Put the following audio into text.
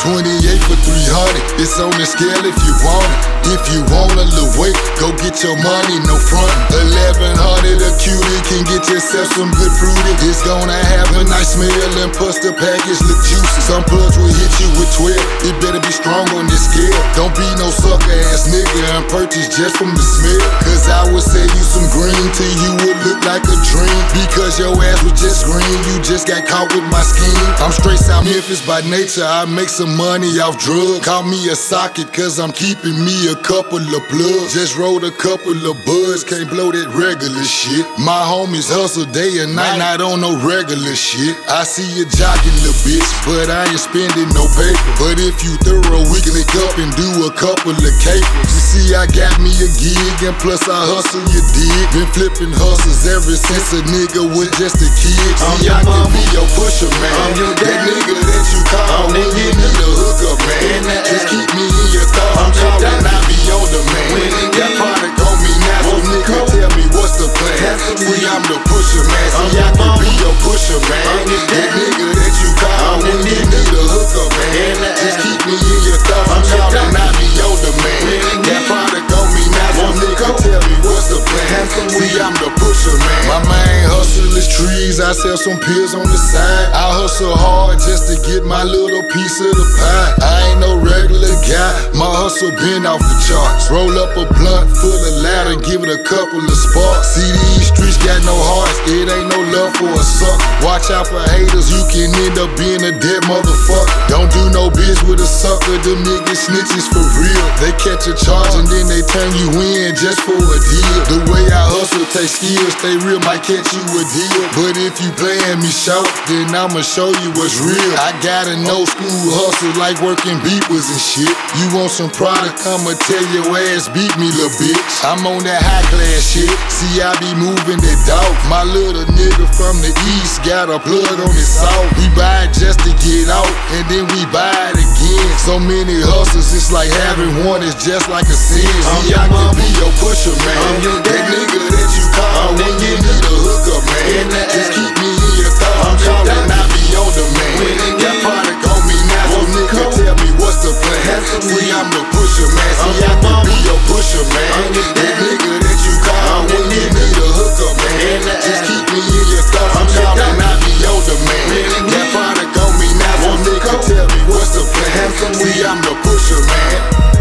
28 for 300. It's on the scale if you want it. If you want a little weight, go get your money, no front. 1100 a cutie, can get yourself some good fruity. It's gonna have a nice smell and plus the package look juicy. Some plugs will hit you with 12. It better be strong on this scale. Don't be no sucker ass nigga and purchase just from the smell. Cause I would sell you some green till you would look like a dream. Because your ass was just green, you just got caught with my scheme. I'm straight South Memphis by nature, I make some money off drugs. Call me a socket cause I'm keeping me a couple of plugs. Just rolled a couple of buds, can't blow that regular shit. My homies hustle day and night, not on no regular shit. I see you jogging, little bitch, but I ain't spending no paper. But if you thorough, we can link up and do a couple of capers. You see, I got me a gig and plus I hustle, you dig. Been flipping hustles ever since a nigga was just a kid. See, I can be your pusher, man. That nigga that you call when you need a hookup, man. Just keep me in your thoughts. I'm calling, I be on the man. That product on me now, so nigga tell me what's the plan. See, I'm the pusher, man. See, I can be your pusher, man. That nigga that you call when you need a hookup, man. Just keep me in your thoughts. I'm calling, I be on the man. That product on me now, so nigga tell me what's the plan. See, I'm the pusher, man. My main hustle is trees. I sell some pills on the side. I hustle hard just to get my little piece of the pie. I ain't no regular guy. My hustle been off the charts. Roll up a blunt full of loud and give it a couple of sparks. See, these streets got no hearts. It ain't no love for a sucker. Watch out for haters. You can end up being a dead motherfucker. Don't do no biz with a sucker. Them niggas snitches for real. They catch a charge and then they turn you in just for a deal. The way I hustle take skill. Stay real might catch you a deal. But if you playing me short, then I'ma show you what's real. I got a no school hustle like working beepers and shit. You want some product, I'ma tell your ass beat me, little bitch. I'm on that high class shit. See, I be moving that dog. My little nigga from the east got a plug on his soul. We buy it just to get out, and then we buy it again. So many hustles, it's like having one, it's just like a sin. See, I can be your pusher, man. That nigga that you call when you need a hookup, man. Just keep me in your thoughts. I'm calling, I be on the man. That product on me now, so nigga tell me what's the plan. See, I'm the pusher, man. See, I can be your pusher, man. That nigga that you call when you need a hookup, man. Just keep me in your thoughts. I'm calling, I be on the man. That product on me now, so nigga tell me what's the plan. See, I'm the pusher, man.